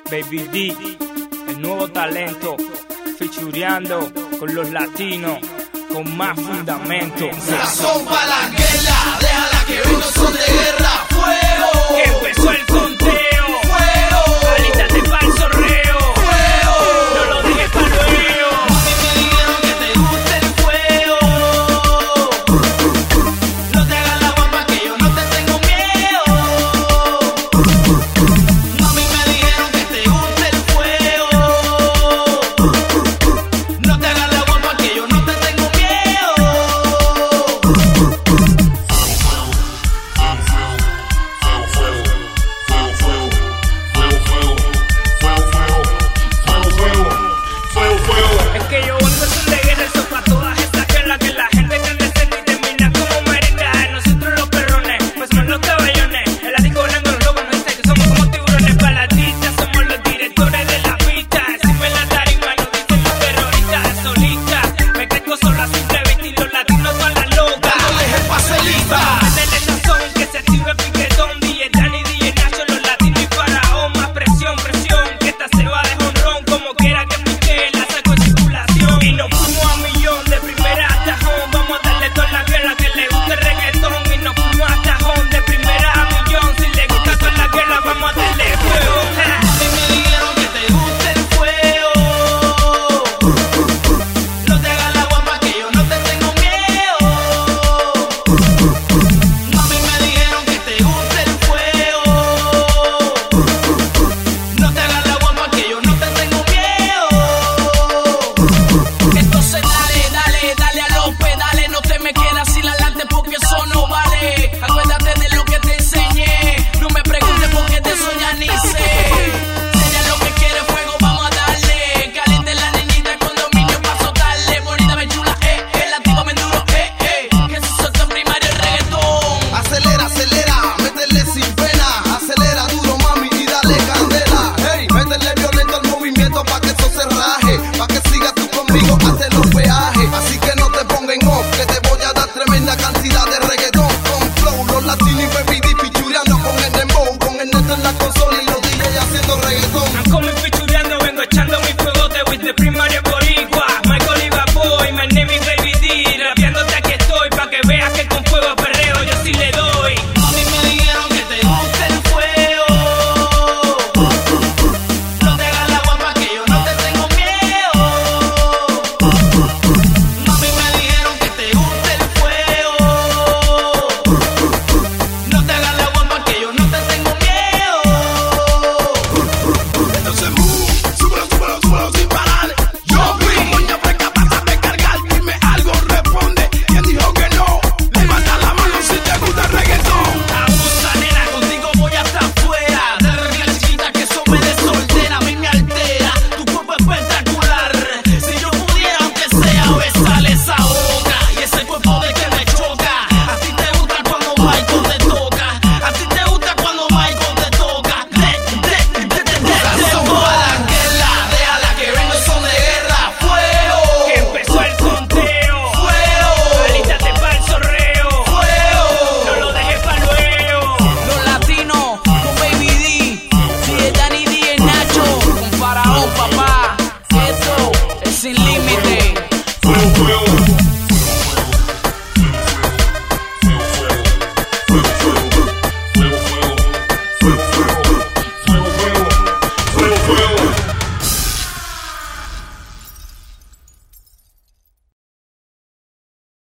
Baby D, el nuevo talento, featureando con los latinos, con más fundamento. Razón para la guerra, déjala que venga son de guerra. Fuego, Empezó el conteo, fuego, alístate pa'l zorreo, fuego. no lo dejes pa' luego. Mami, me dijeron que te gusta el fuego. No te hagas la guapa que yo no te tengo miedo. Mami, me dijeron que te gusta el fuego. No te hagas la guapa que yo no te tengo miedo. Es que yo ando son de guerra, eso pa' todas estas guerras que la gente cree decente y termina como merengue. Nosotros los perrones, pues son los caballones. El ático volando los lobos, no dice que somos como tiburones palatistas. Somos los directores de la pista. Encima en la tarima nos dicen los terroristas. Solista, me crezco solo a simple vista y los latinos son las locas. Dándoles el paselista. Métele sazón, que se active el piquetón. DJ Dani, DJ Nacho, los latinos y faraón. Más presión, presión, que esta se va de jonrón. Como quiera que pique, la saco en circulación. Y nos fuimos a millón, de primera a tajón. Vamos a darle toda la guerra que le guste el reggaetón. Y nos fuimos a tajón, de primera a millón. Si le gusta toda la guerra, vamos a darle fuego. Ja. Mami, me dijeron que te gusta el fuego. No te hagas la guapa que yo no te tengo miedo. Mami, me dijeron que te gusta el fuego. No te hagas la guapa que yo no te tengo miedo. Entonces dale, dale, dale a los pedales. No te me quedas sin adelante porque eso no vale. Acuérdate de lo que te enseñé. No me preguntes porque de eso ya ni sé. Si ella lo que quiere fuego, vamos a darle. Caliente la niñita con dominio pa' soltarle. Bonita, me chula, latino, me duro, que se suelta en primario el reggaetón. Acelera, acelera, métele sin pena. Acelera duro, mami, y dale candela. Hey, métele violento al movimiento pa' que eso se raje. Pa' que sigas tú conmigo, hazte los peajes. Así que no te pongan off, que te voy a dar tremenda cantidad de reggaetón. Con flow, los latinos y baby D, featureando con el dembow. Con el neto en la consola y